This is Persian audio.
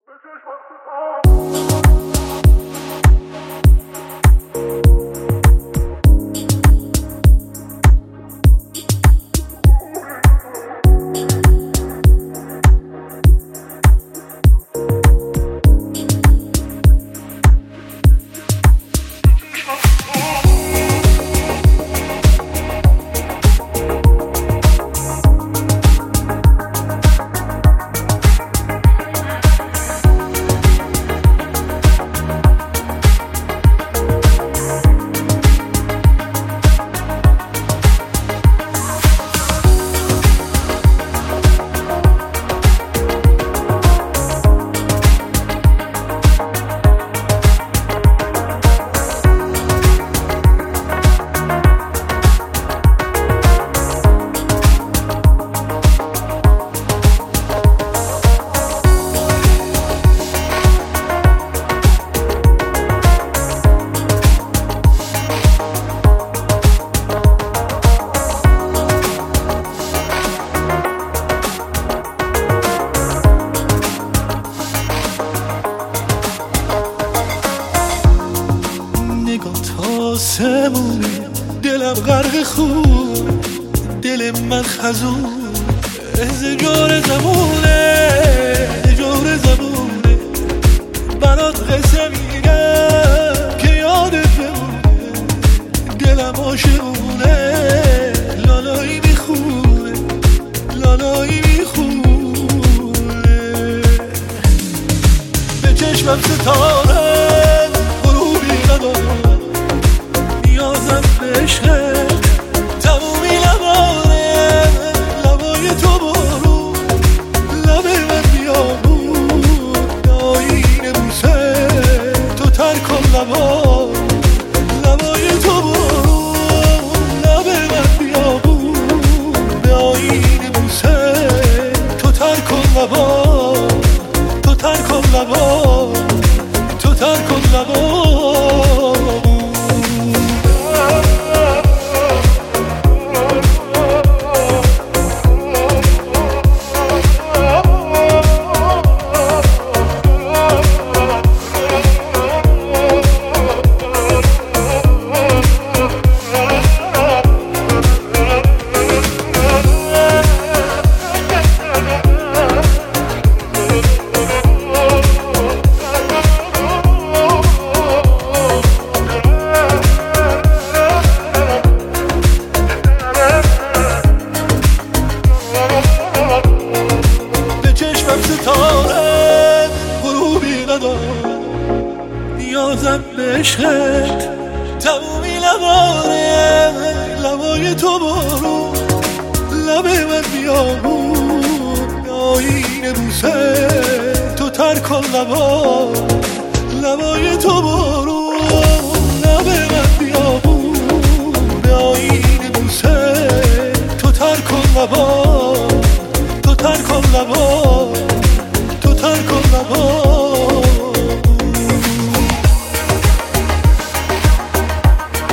آسمونی دلم غرق خون، دل من خزون جور زمونه جور زمونه. برات قصه میگم که یادت بمونه، دلم عاشقونه لالایی میخونه لالایی میخونه. به چشمم ستاره غروبی ندارم، نیازم به عشقت تمومی لبانه. لبای تو برو لب من بیابون، آیین بوسه تو ترک کن لبا. لبای تو برو لب من بیابون، آیین بوسه تو ترک کن لبا. تو ترک کن لبا، تو ترک کن لبا. ستاره غروبی ندارم، نیازم به عشقت تمومی لبانه. لبای تو برو لب من بیابون، آیین بوسه تو ترک کن لبا. لبای تو برو لب من بیابون، آیین بوسه تو ترک کن لبا. تو ترک کن لبا.